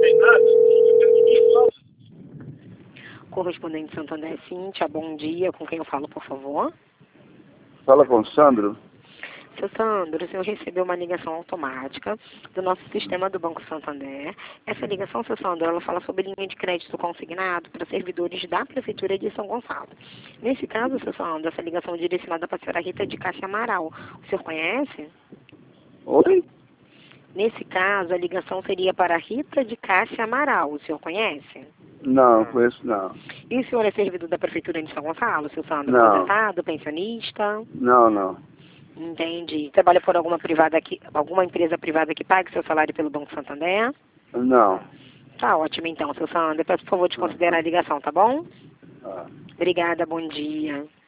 Correspondente Santander, Cíntia, bom dia. Com quem eu falo, por favor? Fala com o Sandro. Seu Sandro, o senhor recebeu uma ligação automática do nosso sistema do Banco Santander. Essa ligação, seu Sandro, ela fala sobre linha de crédito consignado para servidores da Prefeitura de São Gonçalo. Nesse caso, seu Sandro, essa ligação é direcionada para a senhora Rita de Cássia Amaral. O senhor conhece? Oi? Nesse caso, a ligação seria para a Rita de Cássia Amaral. O senhor conhece? Não, conheço não. E o senhor é servidor da Prefeitura de São Gonçalo, seu Sandro? Não. Aposentado, pensionista? Não. Entendi. Trabalha por alguma empresa privada que pague seu salário pelo Banco Santander? Não. Tá ótimo então, seu Sandro. Peço por favor de considerar a ligação, tá bom? Ah. Obrigada, bom dia.